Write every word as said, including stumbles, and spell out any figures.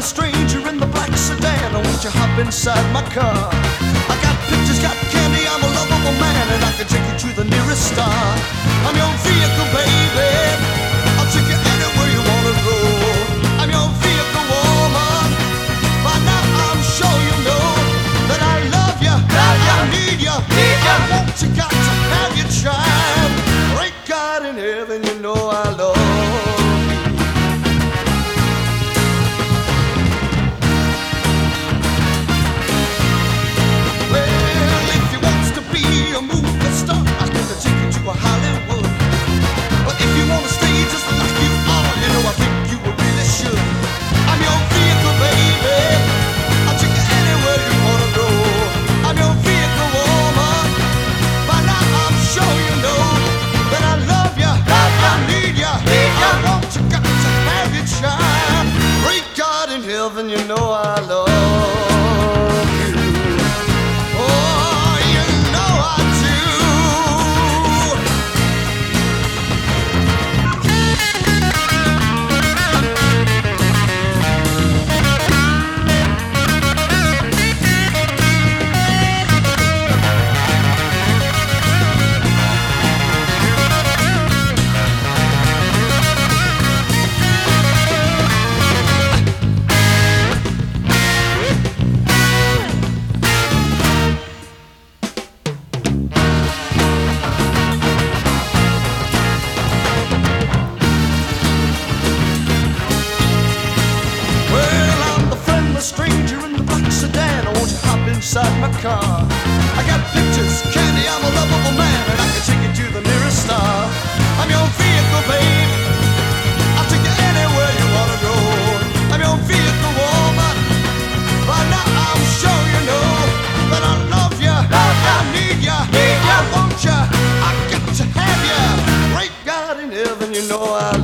stranger in the black sedan. Won't you hop inside my car? I got pictures, got candy, I'm a lovable man, and I can take you to the nearest star. I'm your vehicle, baby. I'll take you anywhere you wanna go. I'm your vehicle, woman. By now I'm sure you know that I love you, love you. I need you, need you. I want you, got to have your child. Great God in heaven, you know I love you. And you know I love you. Oh, you know I inside my car. I got pictures, candy, I'm a lovable man, and I can take you to the nearest star. I'm your vehicle, babe. I'll take you anywhere you wanna go. I'm your vehicle, woman. By now I'm sure you know that I love you, love you. I need you, need you. I want you, I got to have you. Great God in heaven, you know I